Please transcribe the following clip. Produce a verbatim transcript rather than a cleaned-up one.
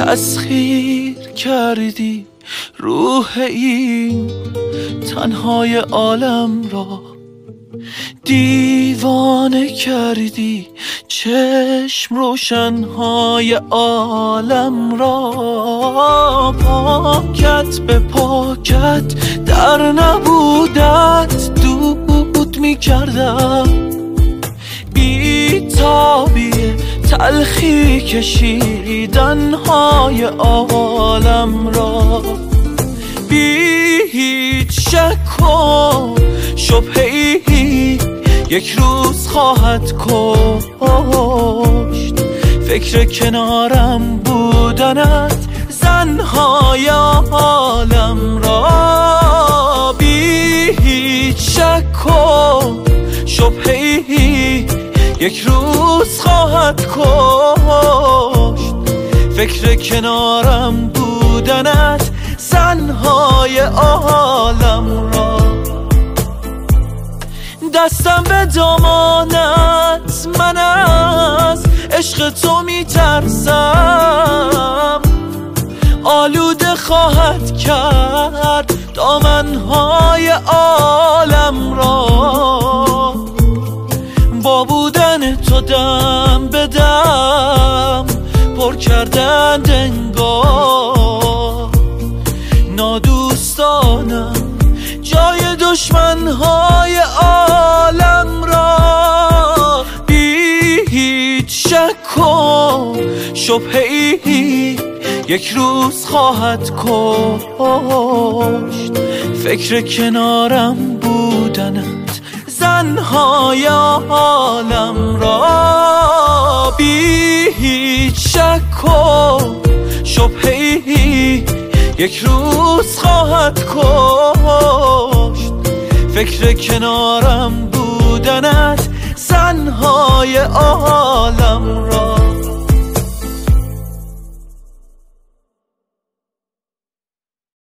تسخیر کردی روح این تنهای عالم را، دیوانه کردی چشم روشنهای عالم را. پاکت به پاکت در نبودت دود می کردم، بی تابی تلخی کشیدنهای عالم را. بی هیچ شک و شبهه‌ای یک روز خواهد کشت فکر کنارم بودنت زنهای عالم را. بی هیچ شک و شبهه‌ای یک روز خواهد کشت فکر کنارم بودنت زنهای عالم را. دستم به دامانت، من از عشق تو میترسم، آلوده خواهد کرد دامنهای عالم را. با بودن تو دم به دم پر کردند انگار، نادوستانم جای دشمنهای عالم را. بی هیچ شک و شبهه‌ای یک روز خواهد کشت فکر کنارم بودنت زنهای عالم را. بی هیچ شک و شبهه‌ای یک روز خواهد کشت فکر کنارم بودنت زنهای عالم را.